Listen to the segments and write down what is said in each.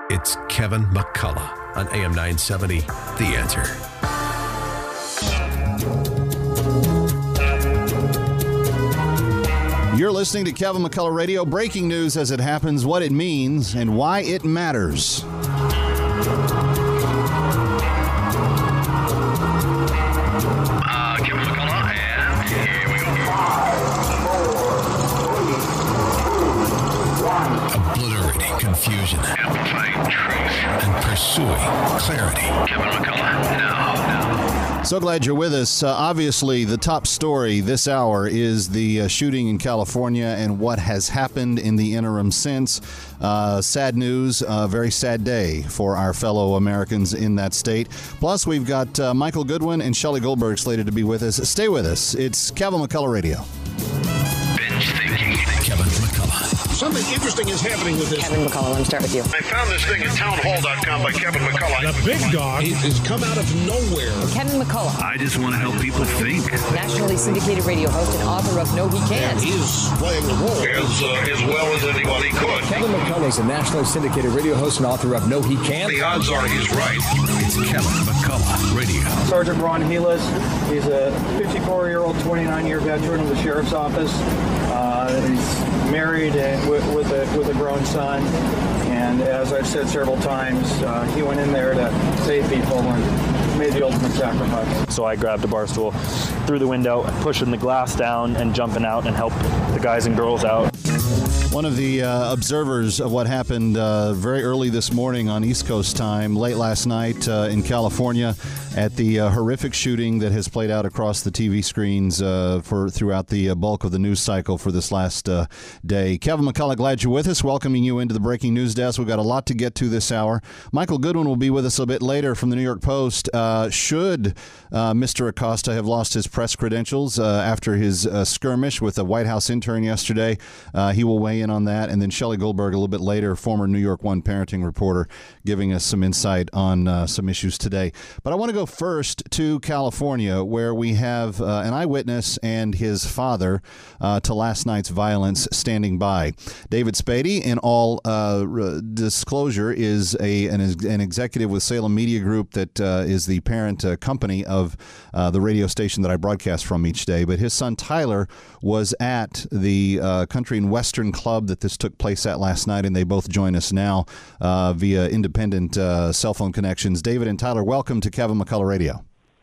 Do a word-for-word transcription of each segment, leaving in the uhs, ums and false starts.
It's Kevin McCullough on A M nine seventy, The Answer. You're listening to Kevin McCullough Radio. Breaking news as it happens, what it means, and why it matters. Uh, Kevin McCullough, and here we go. Obliterating confusion. Amplifying truth. And pursuing clarity. Kevin McCullough, now, now. So glad you're with us. Uh, obviously, the top story this hour is the uh, shooting in California and what has happened in the interim since. Uh, sad news, a uh, very sad day for our fellow Americans in that state. Plus, we've got uh, Michael Goodwin and Shelley Goldberg slated to be with us. Stay with us. It's Kevin McCullough Radio. Binge thinking. Kevin McCullough. Something interesting is happening with this. Kevin McCullough, let me start with you. I found this thing at townhall dot com by Kevin McCullough. The big dog It has come out of nowhere. Kevin McCullough, I just want to help people think. nationally syndicated radio host and author of No He Can't. He's playing the role as, uh, as well as anybody could. Kevin McCullough is a nationally syndicated radio host and author of No He Can't. The odds are he's right. It's Kevin McCullough Radio. Sergeant Ron Helas. He's a fifty-four-year-old, twenty-nine-year veteran of the Sheriff's Office. Uh, he's married and with, with, a, with a grown son. And as I've said several times, uh, he went in there to save people and made the ultimate sacrifice. So I grabbed a bar stool through the window, pushing the glass down and jumping out and help the guys and girls out. One of the uh, observers of what happened uh, very early this morning on East Coast time, late last night uh, in California, at the uh, horrific shooting that has played out across the T V screens uh, for throughout the uh, bulk of the news cycle for this last uh, day. Kevin McCullough, glad you're with us. Welcoming you into the breaking news desk. We've got a lot to get to this hour. Michael Goodwin will be with us a bit later from the New York Post. Uh, should uh, Mister Acosta have lost his press credentials uh, after his uh, skirmish with a White House intern yesterday, uh, he will weigh in on that. And then Shelley Goldberg a little bit later, former New York One parenting reporter, giving us some insight on uh, some issues today. But I want to go first to California, where we have uh, an eyewitness and his father uh, to last night's violence standing by. David Spady, in all uh, r- disclosure, is a an, an executive with Salem Media Group that uh, is the parent uh, company of uh, the radio station that I broadcast from each day. But his son Tyler was at the uh, Country and Western Club that this took place at last night, and they both join us now uh, via independent uh, cell phone connections. David and Tyler, welcome to Kevin McCullough Radio.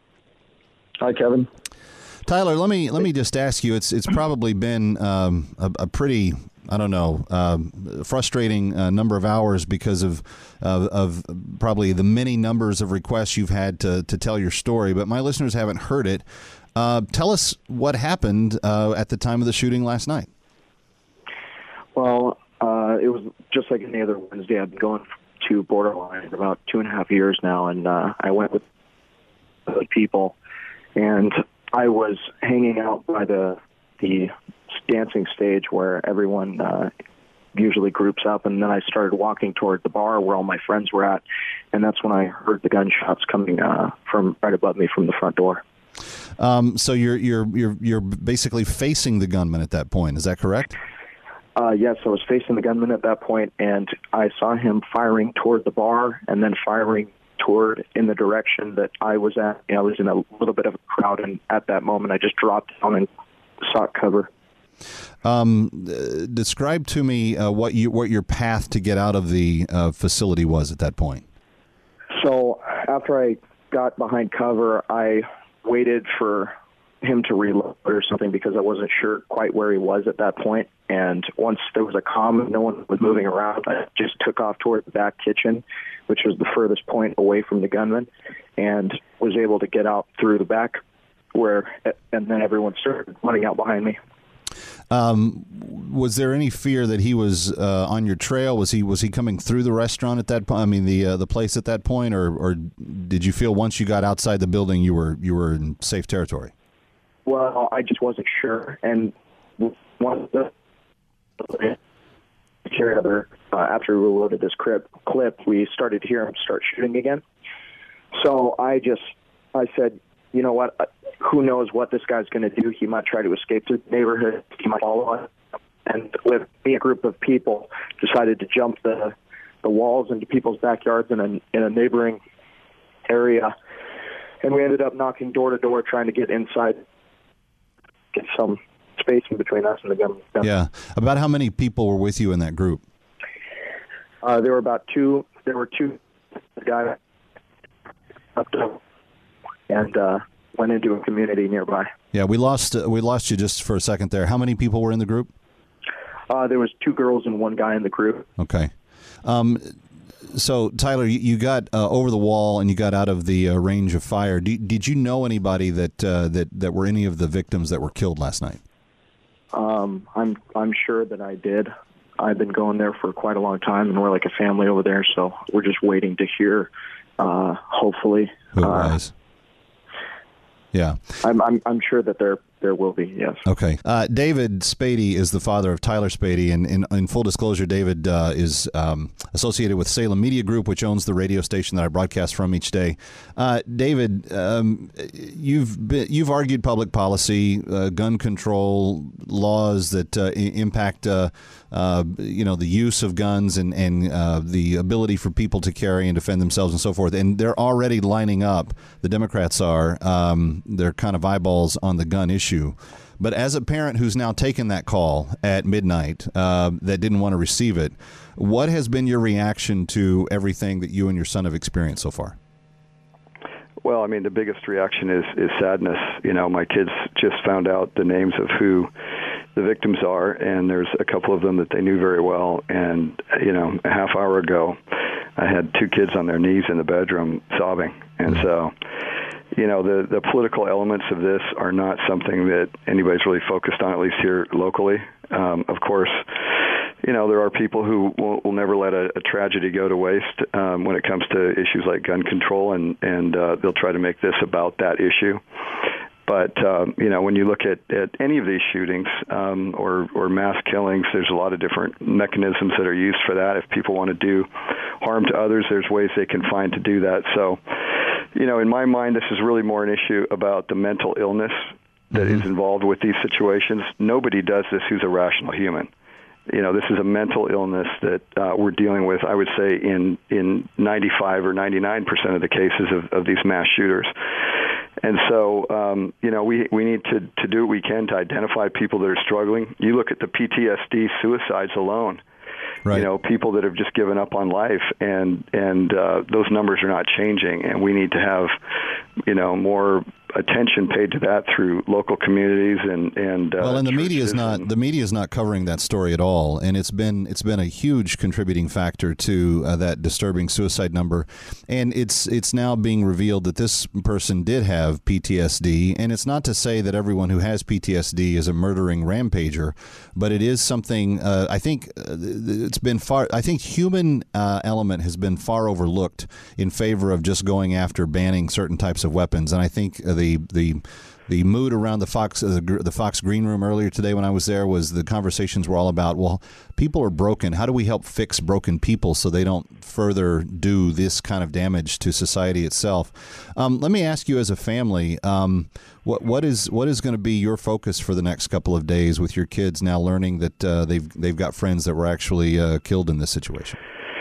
Hi, Kevin. Tyler, let me let me just ask you. It's it's probably been um, a, a pretty I don't know um, frustrating uh, number of hours because of, of of probably the many numbers of requests you've had to to tell your story. But my listeners haven't heard it. Uh, tell us what happened uh, at the time of the shooting last night. Well, uh, it was just like any other Wednesday. I've been going to Borderline for about two and a half years now, and uh, I went with other people, and I was hanging out by the the dancing stage where everyone uh, usually groups up, and then I started walking toward the bar where all my friends were at, and that's when I heard the gunshots coming uh, from right above me from the front door. Um, so you're you're you're you're basically facing the gunman at that point. Is that correct? Uh, yes, I was facing the gunman at that point, and I saw him firing toward the bar and then firing toward in the direction that I was at. You know, I was in a little bit of a crowd, and at that moment, I just dropped down and sought cover. Um, uh, describe to me uh, what you what your path to get out of the uh, facility was at that point. So after I got behind cover, I waited for him to reload or something because I wasn't sure quite where he was at that point. And once there was a calm and no one was moving around, I just took off toward the back kitchen, which was the furthest point away from the gunman, and was able to get out through the back where, and then everyone started running out behind me. Um, was there any fear that he was uh, on your trail? Was he was he coming through the restaurant at that point? I mean, the uh, the place at that point, or or did you feel once you got outside the building you were you were in safe territory? Well, I just wasn't sure, and one of the other uh, after we reloaded this clip, clip, we started to hear him start shooting again. So I just I said, you know what? Who knows what this guy's going to do? He might try to escape through the neighborhood. He might follow us. And with me, a group of people decided to jump the, the walls into people's backyards in a, in a neighboring area. And we ended up knocking door to door trying to get inside, get some space in between us and the gun. Yeah. About how many people were with you in that group? Uh, there were about two. There were two guys up to, and uh, went into a community nearby. Yeah, we lost uh, we lost you just for a second there. How many people were in the group? Uh, there was two girls and one guy in the group. Okay. Um, so, Tyler, you, you got uh, over the wall and you got out of the uh, range of fire. Do, did you know anybody that uh, that that were any of the victims that were killed last night? Um, I'm I'm sure that I did. I've been going there for quite a long time, and we're like a family over there. So we're just waiting to hear. Uh, hopefully, who it uh, was. Yeah, I'm I'm I'm sure that there there will be. Yes. Okay. Uh, David Spady is the father of Tyler Spady, and in, in full disclosure, David uh, is um, associated with Salem Media Group, which owns the radio station that I broadcast from each day. Uh, David, um, you've been, you've argued public policy, uh, gun control laws that uh, I- impact uh, uh, you know the use of guns and and uh, the ability for people to carry and defend themselves and so forth. And they're already lining up. The Democrats are. Um, they're kind of eyeballs on the gun issue. But as a parent who's now taken that call at midnight uh, that didn't want to receive it, what has been your reaction to everything that you and your son have experienced so far? Well, I mean, the biggest reaction is, is sadness. You know, my kids just found out the names of who the victims are, and there's a couple of them that they knew very well. And, you know, a half hour ago, I had two kids on their knees in the bedroom sobbing. And so, you know, the, the political elements of this are not something that anybody's really focused on, at least here locally. Um, of course, you know, there are people who will, will never let a, a tragedy go to waste um, when it comes to issues like gun control, and, and uh, they'll try to make this about that issue. But, um, you know, when you look at, at any of these shootings um, or, or mass killings, there's a lot of different mechanisms that are used for that. If people want to do harm to others, there's ways they can find to do that. So, you know, in my mind, this is really more an issue about the mental illness that mm-hmm. is involved with these situations. Nobody does this who's a rational human. You know, this is a mental illness that uh, we're dealing with, I would say, in, in ninety-five or ninety-nine percent of the cases of, of these mass shooters. And so, um, you know, we, we need to, to do what we can to identify people that are struggling. You look at the P T S D suicides alone. Right. You know, people that have just given up on life, and and uh, those numbers are not changing, and we need to have, you know, more attention paid to that through local communities and and uh, well, and the media is not and, the media is not covering that story at all, and it's been it's been a huge contributing factor to uh, that disturbing suicide number, and it's it's now being revealed that this person did have P T S D, and it's not to say that everyone who has P T S D is a murdering rampager, but it is something uh, I think it's been far I think human uh, element has been far overlooked in favor of just going after banning certain types of weapons, and I think the The, the the mood around the Fox uh, the, the Fox Green Room earlier today when I was there was the conversations were all about, well, people are broken. How do we help fix broken people so they don't further do this kind of damage to society itself? Um, let me ask you, as a family, um, what what is what is going to be your focus for the next couple of days with your kids now learning that uh, they've they've got friends that were actually uh, killed in this situation?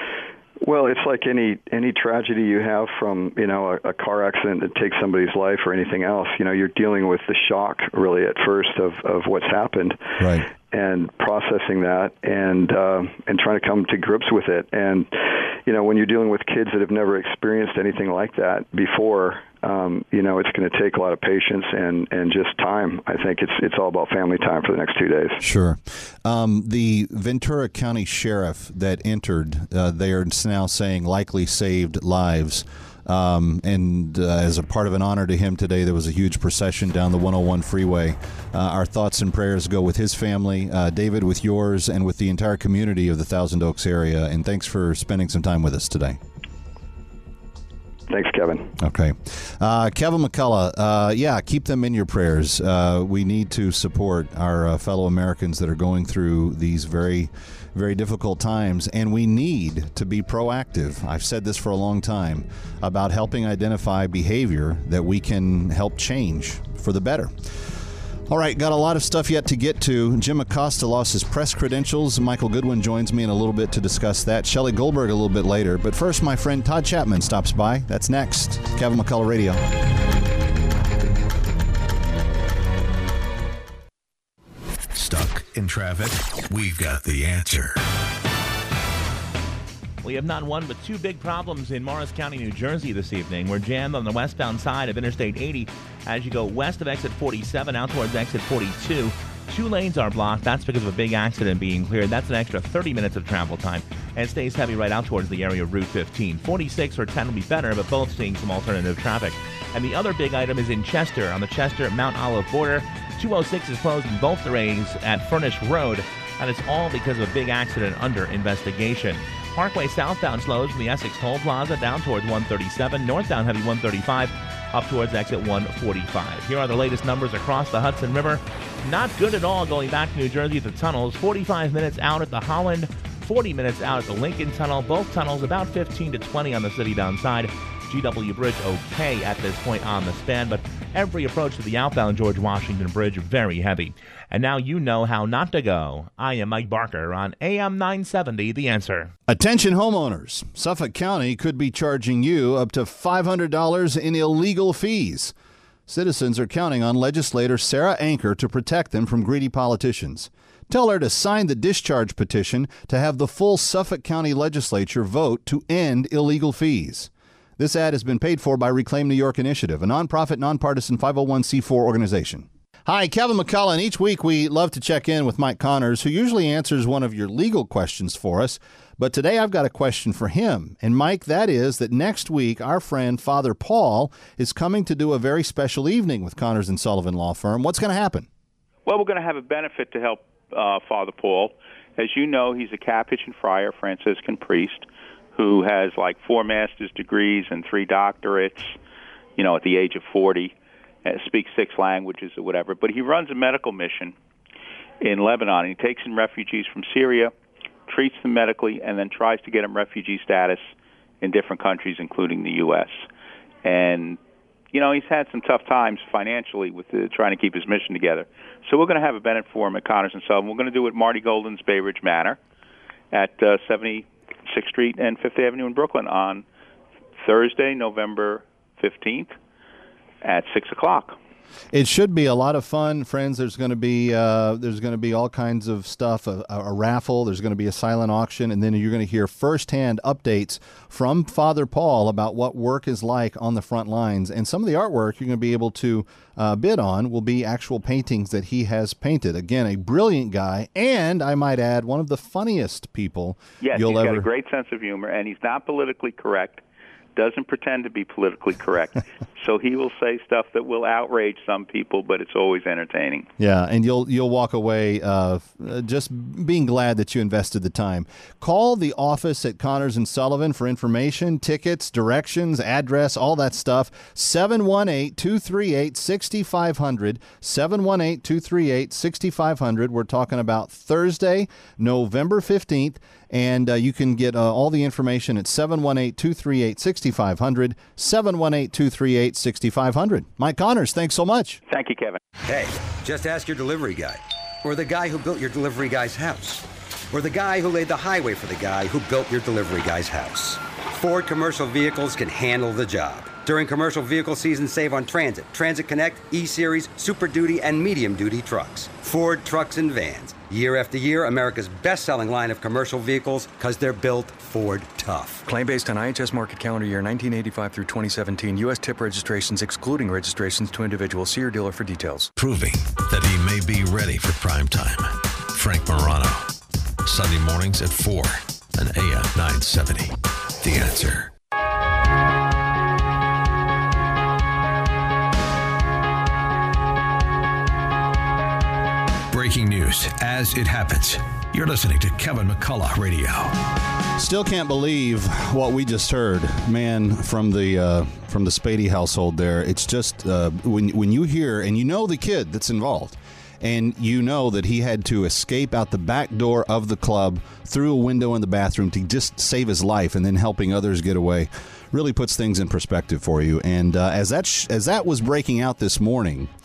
Well, it's like any any tragedy you have from, you know, a, a car accident that takes somebody's life or anything else. You know, you're dealing with the shock, really, at first of, of what's happened. Right. And processing that and uh, and trying to come to grips with it. And, you know, when you're dealing with kids that have never experienced anything like that before, um, you know, it's going to take a lot of patience and, and just time. I think it's it's all about family time for the next two days. Sure. Um, the Ventura County Sheriff that entered, uh, they are now saying likely saved lives. Um, and uh, as a part of an honor to him today, there was a huge procession down the one oh one freeway. Uh, our thoughts and prayers go with his family, uh, David, with yours, and with the entire community of the Thousand Oaks area. And thanks for spending some time with us today. Thanks, Kevin. Okay. Uh, Kevin McCullough, uh, yeah, keep them in your prayers. Uh, we need to support our uh, fellow Americans that are going through these very, very difficult times, and we need to be proactive. I've said this for a long time about helping identify behavior that we can help change for the better. All right, got a lot of stuff yet to get to. Jim Acosta lost his press credentials. Michael Goodwin joins me in a little bit to discuss that. Shelley Goldberg a little bit later. But first, my friend Todd Chapman stops by. That's next. Kevin McCullough Radio. Stuck in traffic? We've got the answer. We have not one but two big problems in Morris County, New Jersey this evening. We're jammed on the westbound side of Interstate eighty as you go west of exit forty-seven out towards exit forty-two. Two lanes are blocked. That's because of a big accident being cleared. That's an extra thirty minutes of travel time. And it stays heavy right out towards the area of Route fifteen. forty-six or ten will be better, but both seeing some alternative traffic. And the other big item is in Chester, on the Chester-Mount Olive border. two oh six is closed in both directions at Furnish Road, and it's all because of a big accident under investigation. Parkway southbound slows from the Essex Toll Plaza down towards one thirty-seven, northbound heavy one thirty-five, up towards exit one forty-five. Here are the latest numbers across the Hudson River. Not good at all going back to New Jersey at the tunnels. forty-five minutes out at the Holland, forty minutes out at the Lincoln Tunnel. Both tunnels about fifteen to twenty on the city-bound side. G W Bridge okay at this point on the span, but every approach to the outbound George Washington Bridge very heavy. And now you know how not to go. I am Mike Barker on A M nine seventy, The Answer. Attention homeowners. Suffolk County could be charging you up to five hundred dollars in illegal fees. Citizens are counting on legislator Sarah Anker to protect them from greedy politicians. Tell her to sign the discharge petition to have the full Suffolk County legislature vote to end illegal fees. This ad has been paid for by Reclaim New York Initiative, a nonprofit, nonpartisan five oh one c four organization. Hi, Kevin McCullough, and each week we love to check in with Mike Connors, who usually answers one of your legal questions for us. But today I've got a question for him. And Mike, that is that next week our friend Father Paul is coming to do a very special evening with Connors and Sullivan Law Firm. What's going to happen? Well, we're going to have a benefit to help uh, Father Paul. As you know, he's a Capuchin friar, Franciscan priest, who has like four master's degrees and three doctorates, you know, at the age of forty, uh, speaks six languages or whatever. But he runs a medical mission in Lebanon. He takes in refugees from Syria, treats them medically, and then tries to get them refugee status in different countries, including the U S And, you know, he's had some tough times financially with the, trying to keep his mission together. So we're going to have a benefit for him at Connors and Sullivan. We're going to do it at Marty Golden's Bay Ridge Manor at uh, seventy-sixth Street and Fifth Avenue in Brooklyn on Thursday, November fifteenth at six o'clock. It should be a lot of fun, friends. There's going to be uh, there's going to be all kinds of stuff, a, a raffle. There's going to be a silent auction, and then you're going to hear firsthand updates from Father Paul about what work is like on the front lines. And some of the artwork you're going to be able to uh, bid on will be actual paintings that he has painted. Again, a brilliant guy, and I might add, one of the funniest people yes, you'll he's ever. Got a great sense of humor, and he's not politically correct. Doesn't pretend to be politically correct. So he will say stuff that will outrage some people, but it's always entertaining. Yeah, and you'll you'll walk away uh, just being glad that you invested the time. Call the office at Connors and Sullivan for information, tickets, directions, address, all that stuff. seven one eight, two three eight, six five zero zero. seven one eight, two three eight, six five zero zero. We're talking about Thursday, November fifteenth. And uh, you can get uh, all the information at seven one eight, two three eight, six five zero zero, seven one eight, two three eight, six five zero zero. Mike Connors, thanks so much. Thank you, Kevin. Hey, just ask your delivery guy, or the guy who built your delivery guy's house, or the guy who laid the highway for the guy who built your delivery guy's house. Ford Commercial Vehicles can handle the job. During commercial vehicle season, save on Transit, Transit Connect, E-Series, Super Duty, and Medium Duty trucks. Ford Trucks and Vans. Year after year, America's best-selling line of commercial vehicles because they're built Ford tough. Claim based on I H S market calendar year nineteen eighty-five through twenty seventeen. U S tip registrations excluding registrations to individuals. See your dealer for details. Proving that he may be ready for prime time. Frank Morano. Sunday mornings at four on A M nine seventy. The Answer. Breaking news as it happens. You're listening to Kevin McCullough Radio. Still can't believe what we just heard, man, from the uh, from the Spady household there. It's just uh, when when you hear and you know the kid that's involved, and you know that he had to escape out the back door of the club through a window in the bathroom to just save his life, and then helping others get away, really puts things in perspective for you. And uh, as that sh- as that was breaking out this morning.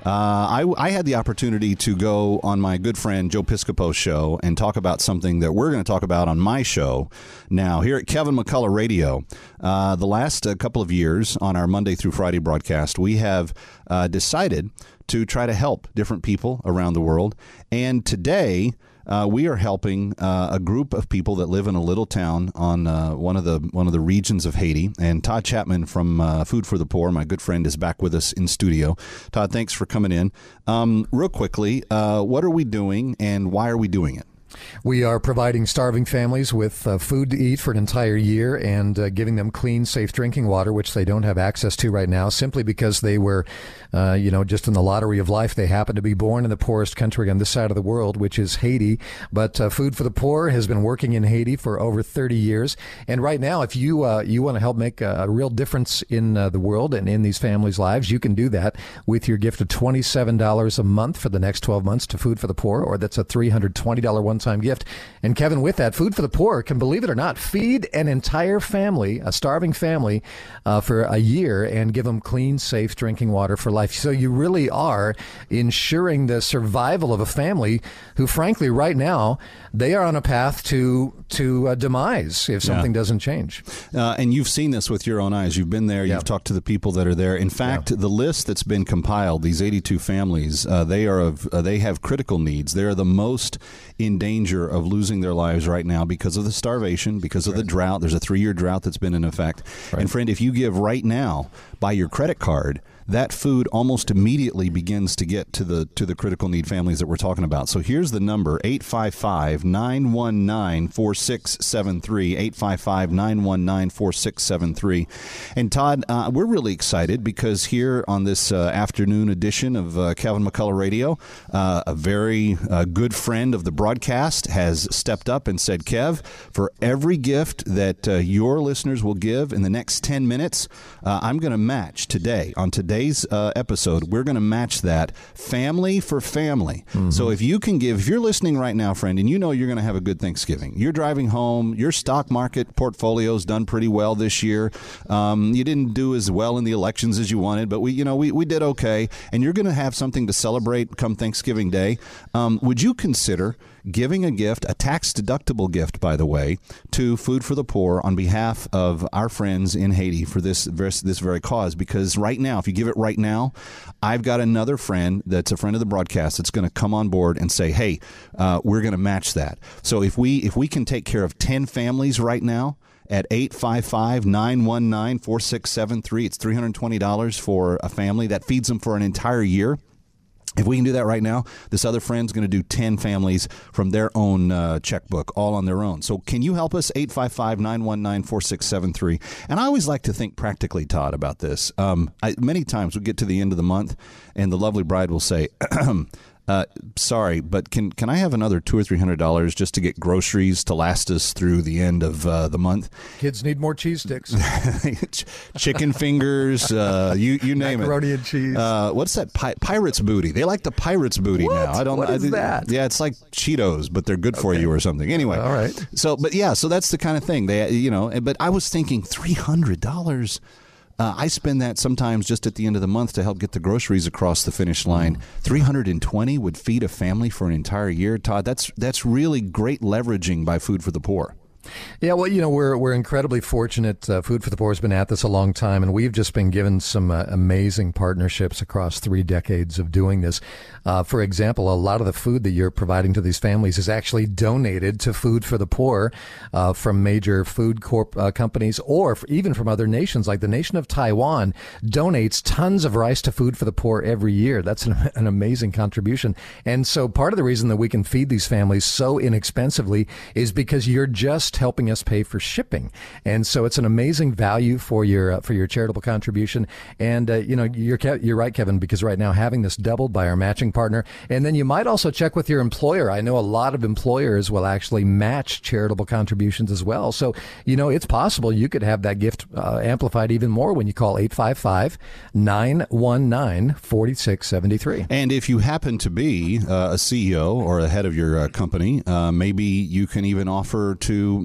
Uh, I, I had the opportunity to go on my good friend Joe Piscopo's show and talk about something that we're going to talk about on my show now here at Kevin McCullough Radio. Uh, the last uh, couple of years on our Monday through Friday broadcast, we have uh, decided to try to help different people around the world. And today, Uh, we are helping uh, a group of people that live in a little town on uh, one of the one of the regions of Haiti. And Todd Chapman from uh, Food for the Poor, my good friend, is back with us in studio. Todd, thanks for coming in. Um, real quickly, uh, what are we doing and why are we doing it? We are providing starving families with uh, food to eat for an entire year and uh, giving them clean, safe drinking water, which they don't have access to right now, simply because they were, uh, you know, just in the lottery of life. They happen to be born in the poorest country on this side of the world, which is Haiti. But uh, Food for the Poor has been working in Haiti for over thirty years. And right now, if you uh, you want to help make a, a real difference in uh, the world and in these families' lives, you can do that with your gift of twenty-seven dollars a month for the next twelve months to Food for the Poor, or that's a three hundred twenty dollars one-time gift. And Kevin, with that, Food for the Poor can, believe it or not, feed an entire family, a starving family, uh, for a year and give them clean, safe drinking water for life. So you really are ensuring the survival of a family who, frankly, right now, they are on a path to to uh, demise if something yeah. doesn't change. Uh, and you've seen this with your own eyes. You've been there. Yep. You've talked to the people that are there. In fact, yep. the list that's been compiled, these eighty-two families, uh, they are of uh, they have critical needs. They are the most in danger of losing their lives right now because of the starvation, because of right. the drought. There's a three-year drought that's been in effect. Right. And friend, if you give right now by your credit card, that food almost immediately begins to get to the to the critical need families that we're talking about. So here's the number, eight five five, nine one nine, four six seven three, eight five five, nine one nine, four six seven three. And Todd, uh, we're really excited because here on this uh, afternoon edition of uh, Kevin McCullough Radio, uh, a very uh, good friend of the broadcast has stepped up and said, Kev, for every gift that uh, your listeners will give in the next ten minutes, uh, I'm going to match today, on today's uh, episode, we're going to match that family for family. Mm-hmm. So if you can give, if you're listening right now, friend, and you know you're going to have a good Thanksgiving, you're driving home, your stock market portfolio's done pretty well this year. Um, you didn't do as well in the elections as you wanted, but we, you know, we, we did okay, and you're going to have something to celebrate come Thanksgiving Day. Um, would you consider giving a gift, a tax-deductible gift, by the way, to Food for the Poor on behalf of our friends in Haiti for this this very cause? Because right now, if you give it right now, I've got another friend that's a friend of the broadcast that's going to come on board and say, hey, uh, we're going to match that. So if we if we can take care of ten families right now, at eight five five, nine one nine, four six seven three, it's three hundred twenty dollars for a family. That feeds them for an entire year. If we can do that right now, this other friend's going to do ten families from their own uh, checkbook, all on their own. So can you help us? eight five five, nine one nine, four six seven three. And I always like to think practically, Todd, about this. Um, I, many times we get to the end of the month, and the lovely bride will say, Uh, sorry, but can can I have another two or three hundred dollars just to get groceries to last us through the end of uh, the month? Kids need more cheese sticks, chicken fingers, uh, you you name macaroni it. Macaroni and cheese. Uh, what's that? Pi- pirate's booty. They like the pirate's booty what? now. I don't. What is I, that? Yeah, it's like Cheetos, but they're good okay. for you or something. Anyway, all right. So, but yeah, so that's the kind of thing they, you know. But I was thinking three hundred dollars. Uh, I spend that sometimes just at the end of the month to help get the groceries across the finish line. three hundred twenty would feed a family for an entire year. Todd, that's that's really great leveraging by Food for the Poor. Yeah, well, you know, we're we're incredibly fortunate. Uh, Food for the Poor has been at this a long time, and we've just been given some uh, amazing partnerships across three decades of doing this. Uh, for example, a lot of the food that you're providing to these families is actually donated to Food for the Poor uh, from major food corp uh, companies, or even from other nations. Like the nation of Taiwan donates tons of rice to Food for the Poor every year. That's an, an amazing contribution. And so part of the reason that we can feed these families so inexpensively is because you're just helping us pay for shipping. And so it's an amazing value for your uh, for your charitable contribution. And, uh, you know, you're you're right, Kevin, because right now having this doubled by our matching partner. And then you might also check with your employer. I know a lot of employers will actually match charitable contributions as well. So, you know, it's possible you could have that gift uh, amplified even more when you call eight five five, nine one nine, four six seven three. And if you happen to be uh, a C E O or a head of your uh, company, uh, maybe you can even offer to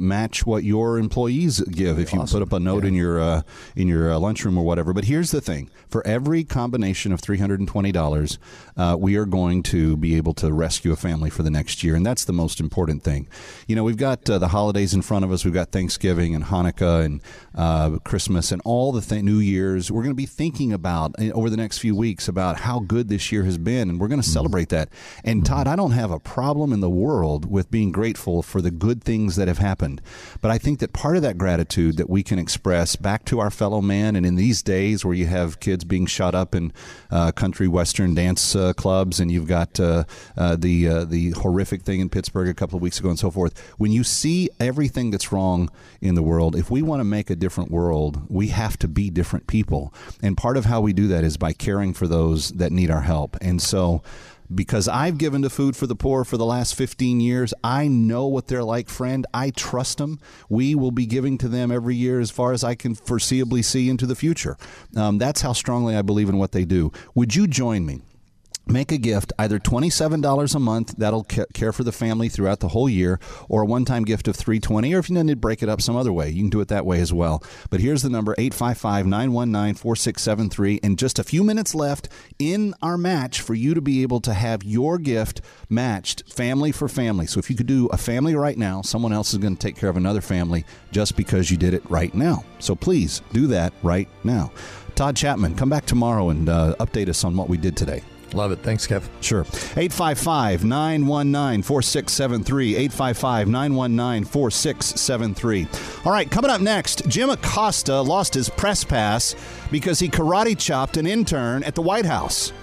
match what your employees give if you Awesome. put up a note Yeah. in your uh, in your uh, lunchroom or whatever. But here's the thing: for every combination of three hundred twenty dollars, uh, we are going to be able to rescue a family for the next year, and that's the most important thing. You know, we've got uh, the holidays in front of us. We've got Thanksgiving and Hanukkah and uh, Christmas and all the th- New Year's. We're going to be thinking about uh, over the next few weeks about how good this year has been, and we're going to celebrate that. And Todd, I don't have a problem in the world with being grateful for the good things that have happened, but I think that part of that gratitude that we can express back to our fellow man, and in these days where you have kids being shot up in uh, country western dance uh, clubs, and you've got uh, uh, the uh, the horrific thing in Pittsburgh a couple of weeks ago and so forth, when you see everything that's wrong in the world, if we want to make a different world, we have to be different people. And part of how we do that is by caring for those that need our help. And so because I've given to Food for the Poor for the last fifteen years, I know what they're like, friend. I trust them. We will be giving to them every year as far as I can foreseeably see into the future. Um, that's how strongly I believe in what they do. Would you join me? Make a gift, either twenty-seven dollars a month, that'll care for the family throughout the whole year, or a one-time gift of three hundred twenty dollars, or if you need to break it up some other way, you can do it that way as well. But here's the number, eight five five, nine one nine, four six seven three, and just a few minutes left in our match for you to be able to have your gift matched family for family. So if you could do a family right now, someone else is going to take care of another family just because you did it right now. So please do that right now. Todd Chapman, come back tomorrow and uh, update us on what we did today. Love it. Thanks, Kev. Sure. eight five five, nine one nine, four six seven three. eight five five, nine one nine, four six seven three. All right, coming up next, Jim Acosta lost his press pass because he karate chopped an intern at the White House.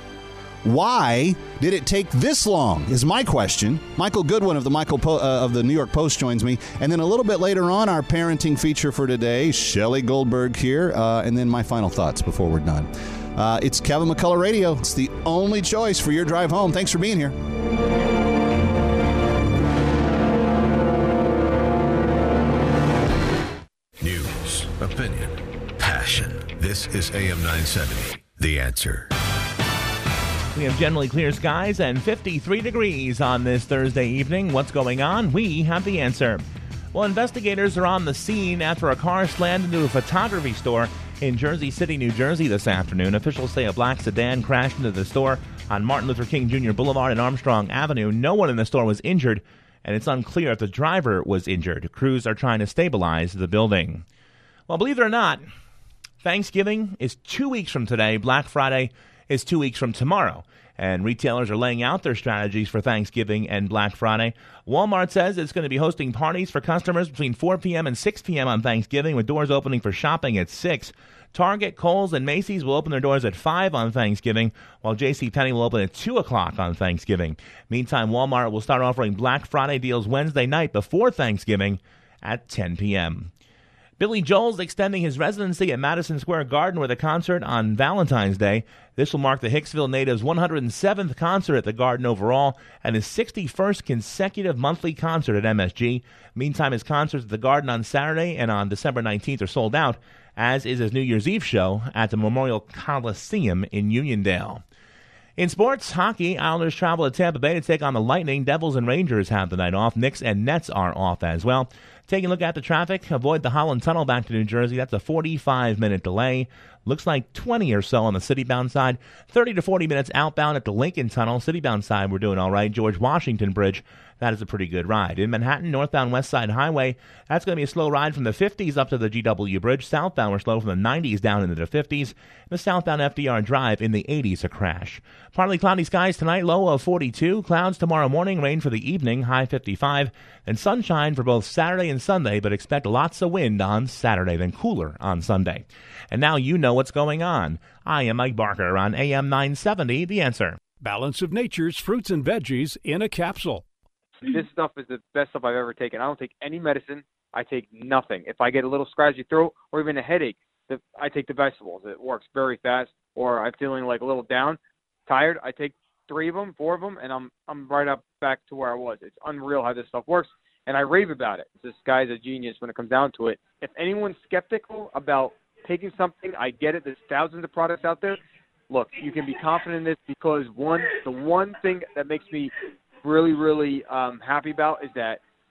Why did it take this long is my question. Michael Goodwin of the Michael po- uh, of the New York Post joins me. And then a little bit later on, our parenting feature for today, Shelley Goldberg here. Uh, and then my final thoughts before we're done. Uh, it's Kevin McCullough Radio. It's the only choice for your drive home. Thanks for being here. News, opinion, passion. This is A M nine seventy, The Answer. We have generally clear skies and fifty-three degrees on this Thursday evening. What's going on? We have the answer. Well, investigators are on the scene after a car slammed into a photography store in Jersey City, New Jersey this afternoon. Officials say a black sedan crashed into the store on Martin Luther King Junior Boulevard and Armstrong Avenue. No one in the store was injured, and it's unclear if the driver was injured. Crews are trying to stabilize the building. Well, believe it or not, Thanksgiving is two weeks from today. Black Friday is two weeks from tomorrow. And retailers are laying out their strategies for Thanksgiving and Black Friday. Walmart says it's going to be hosting parties for customers between four p.m. and six p.m. on Thanksgiving, with doors opening for shopping at six. Target, Kohl's, and Macy's will open their doors at five on Thanksgiving, while JCPenney will open at two o'clock on Thanksgiving. Meantime, Walmart will start offering Black Friday deals Wednesday night before Thanksgiving at ten p.m. Billy Joel's extending his residency at Madison Square Garden with a concert on Valentine's Day. This will mark the Hicksville native's one hundred seventh concert at the Garden overall and his sixty-first consecutive monthly concert at M S G. Meantime, his concerts at the Garden on Saturday and on December nineteenth are sold out, as is his New Year's Eve show at the Memorial Coliseum in Uniondale. In sports, hockey, Islanders travel to Tampa Bay to take on the Lightning. Devils and Rangers have the night off. Knicks and Nets are off as well. Taking a look at the traffic, avoid the Holland Tunnel back to New Jersey. That's a forty-five minute delay. Looks like twenty or so on the city-bound side. thirty to forty minutes outbound at the Lincoln Tunnel. City-bound side, we're doing all right. George Washington Bridge, that is a pretty good ride. In Manhattan, northbound West Side Highway, that's going to be a slow ride from the fifties up to the G W Bridge. Southbound, we're slow from the nineties down into the fifties. The southbound F D R Drive in the eighties, a crash. Partly cloudy skies tonight, low of forty-two. Clouds tomorrow morning, rain for the evening, high fifty-five. And sunshine for both Saturday and Sunday, but expect lots of wind on Saturday, then cooler on Sunday. And now you know what's going on. I am Mike Barker on A M nine seventy, The Answer. Balance of Nature's fruits and veggies in a capsule. This stuff is the best stuff I've ever taken. I don't take any medicine. I take nothing. If I get a little scratchy throat or even a headache, the, I take the vegetables. It works very fast. Or I'm feeling like a little down, tired, I take three of them, four of them, and I'm I'm right up back to where I was. It's unreal how this stuff works, and I rave about it. This guy's a genius when it comes down to it. If anyone's skeptical about taking something, I get it. There's thousands of products out there. Look, you can be confident in this because, one, the one thing that makes me really, really um, happy about is that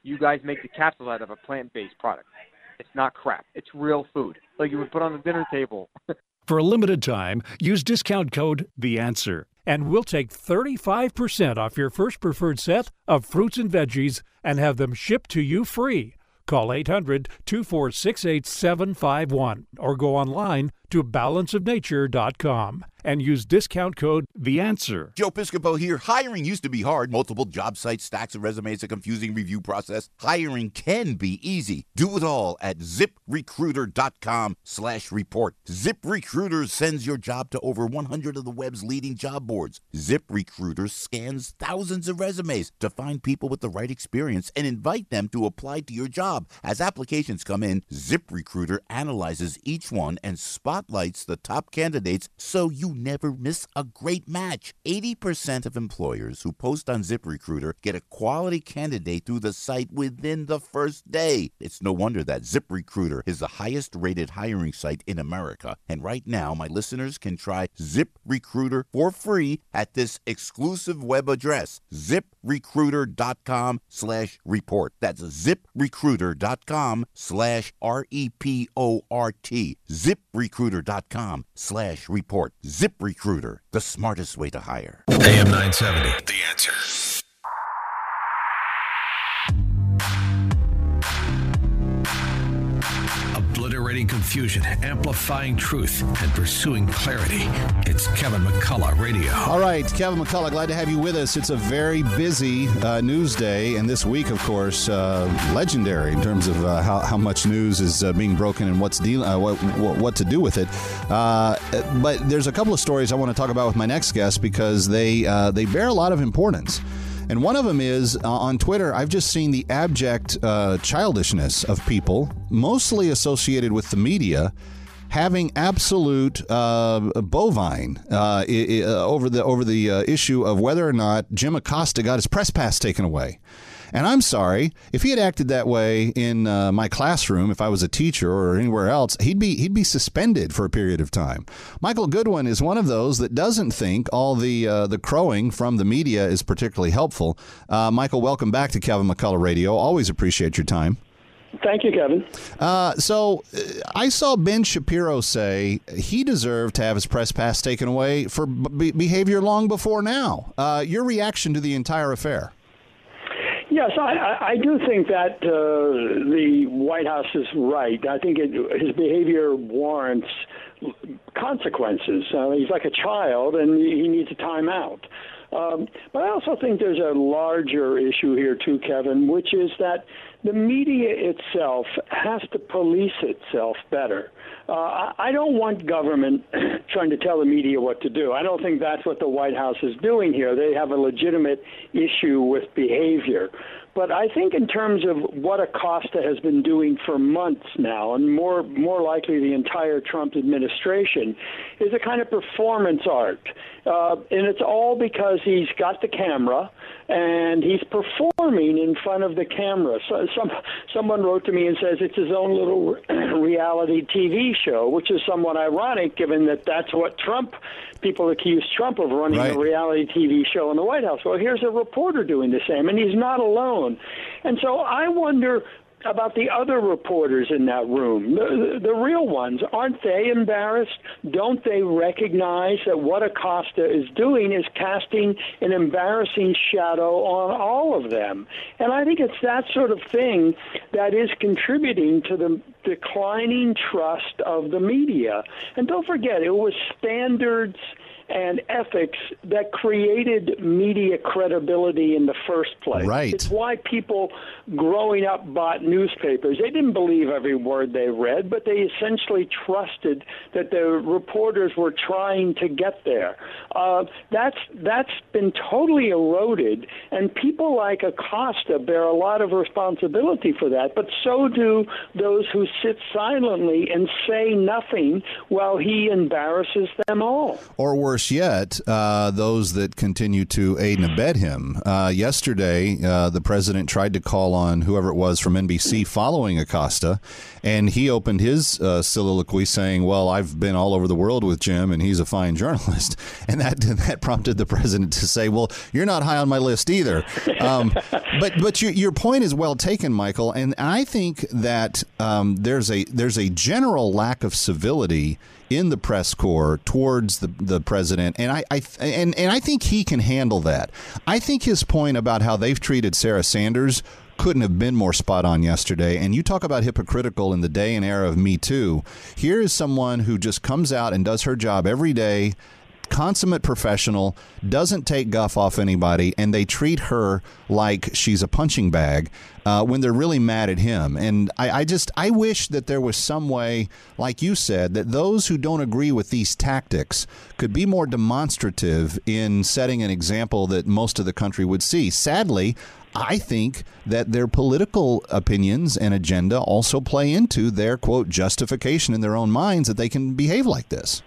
You guys make the capsules out of a plant-based product. It's not crap. It's real food, like you would put on the dinner table. For a limited time, use discount code The Answer, and we'll take thirty-five percent off your first preferred set of fruits and veggies and have them shipped to you free. Call eight hundred, two four six, eight seven five one or go online to balance of nature dot com and use discount code The Answer. Joe Piscopo here. Hiring used to be hard. Multiple job sites, stacks of resumes, a confusing review process. Hiring can be easy. Do it all at zip recruiter dot com slash report. ZipRecruiter sends your job to over one hundred of the web's leading job boards. ZipRecruiter scans thousands of resumes to find people with the right experience and invite them to apply to your job. As applications come in, ZipRecruiter analyzes each one and spotlights the top candidates so you never miss a great match. eighty percent of employers who post on ZipRecruiter get a quality candidate through the site within the first day. It's no wonder that ZipRecruiter is the highest rated hiring site in America. And right now, my listeners can try ZipRecruiter for free at this exclusive web address, zip recruiter dot com slash report. That's ZipRecruiter dot com slash R E P O R T. ZipRecruiter dot com slash report. ZipRecruiter, the smartest way to hire. A M nine seventy, The Answer. Obliterating confusion, amplifying truth, and pursuing clarity. It's Kevin McCullough Radio. All right, Kevin McCullough, glad to have you with us. It's a very busy uh, news day, and this week, of course, uh, legendary in terms of uh, how, how much news is uh, being broken and what's deal- uh, what, what, what to do with it. Uh, but there's a couple of stories I want to talk about with my next guest because they uh, they bear a lot of importance. And one of them is, uh, on Twitter, I've just seen the abject uh, childishness of people, mostly associated with the media, having absolute uh, bovine uh, I- I- over the over the uh, issue of whether or not Jim Acosta got his press pass taken away. And I'm sorry, if he had acted that way in uh, my classroom, if I was a teacher or anywhere else, he'd be he'd be suspended for a period of time. Michael Goodwin is one of those that doesn't think all the uh, the crowing from the media is particularly helpful. Uh, Michael, welcome back to Kevin McCullough Radio. Always appreciate your time. Thank you, Kevin. Uh, so uh, I saw Ben Shapiro say he deserved to have his press pass taken away for b- behavior long before now. Uh, your reaction to the entire affair? Yes, I, I do think that uh, the White House is right. I think it, his behavior warrants consequences. Uh, he's like a child, and he needs a timeout. Um, but I also think there's a larger issue here, too, Kevin, which is that the media itself has to police itself better. Uh, I, I don't want government trying to tell the media what to do. I don't think that's what the White House is doing here. They have a legitimate issue with behavior. But I think in terms of what Acosta has been doing for months now, and more more likely the entire Trump administration, is a kind of performance art. Uh, and it's all because he's got the camera and he's performing in front of the camera. So some someone wrote to me and says it's his own little reality T V show, which is somewhat ironic given that that's what Trump, people accuse Trump of running right. a reality T V show in the White House. Well, here's a reporter doing the same, and he's not alone. And so I wonder about the other reporters in that room, the, the real ones. Aren't they embarrassed? Don't they recognize that what Acosta is doing is casting an embarrassing shadow on all of them? And I think it's that sort of thing that is contributing to the declining trust of the media. And don't forget, it was standards and ethics that created media credibility in the first place. Right. It's why people growing up bought newspapers. They didn't believe every word they read, but they essentially trusted that the reporters were trying to get there. Uh, that's that's been totally eroded, and people like Acosta bear a lot of responsibility for that, but so do those who sit silently and say nothing while he embarrasses them all. Or worse worse yet, uh, those that continue to aid and abet him. Uh, yesterday, uh, the president tried to call on whoever it was from N B C following Acosta, and he opened his uh, soliloquy saying, well, I've been all over the world with Jim, and he's a fine journalist. And that that prompted the president to say, well, you're not high on my list either. Um, but but your, your point is well taken, Michael, and I think that um, there's a there's a general lack of civility in the press corps towards the, the president, and I, I and, and I think he can handle that. I think his point about how they've treated Sarah Sanders couldn't have been more spot on yesterday. And you talk about hypocritical in the day and era of Me Too. Here is someone who just comes out and does her job every day, consummate professional, doesn't take guff off anybody, and they treat her like she's a punching bag uh, when they're really mad at him. And I, I just I wish that there was some way, like you said, that those who don't agree with these tactics could be more demonstrative in setting an example that most of the country would see. Sadly, I think that their political opinions and agenda also play into their, quote, justification in their own minds that they can behave like this.